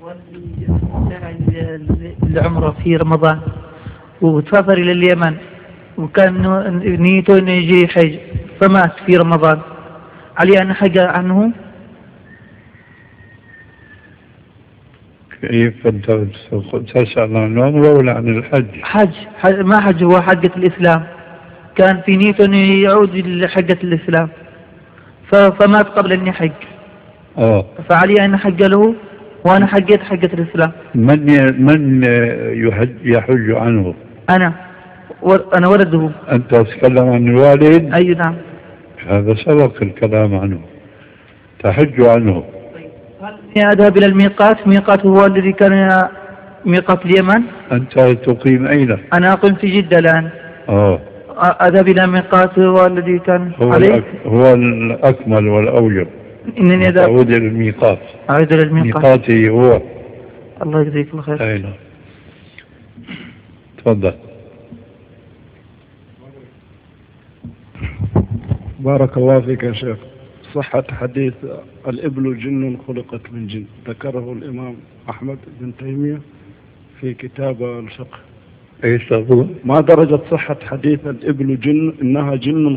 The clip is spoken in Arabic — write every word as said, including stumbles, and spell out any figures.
العمرة في رمضان وتسافر إلى اليمن وكان نيته أنه يجي حج فمات في رمضان، علي أن حج عنه؟ كيف أنت تسأل عن العمرة ولا عن الحج؟ حج, حج ما حج، هو حجة الإسلام، كان في نيته أنه يعود لحجة الإسلام فمات قبل أن يحج. آه. فعلي أن حج له وأنا حجيت حجة الإسلام. من من يحج يحج عنه؟ أنا أنا ولده. أنت تتكلم عن الوالد؟ أي نعم. هذا سبق الكلام عنه، تحج عنه. هل أذهب إلى الميقات؟ ميقات هو الذي كان ميقات اليمن. أنت تقيم أين؟ أنا أقيم في جدة الآن. آه. أذهب إلى ميقات هو الذي كان هو عليه. الأك... هو الأكمل والأوجب إنني أذهب. أعود إلى الميقات. أعود إلى الميقات. ميقاتي هو. الله يجزيك الله خير. أين؟ تفضل. بارك الله فيك يا شيخ. صحة حديث الإبل جن خلقت من جن ذكره الإمام أحمد بن تيمية في كتاب الفقه. ايش تقول؟ ما درجة صحة حديث الإبل جن إنها جن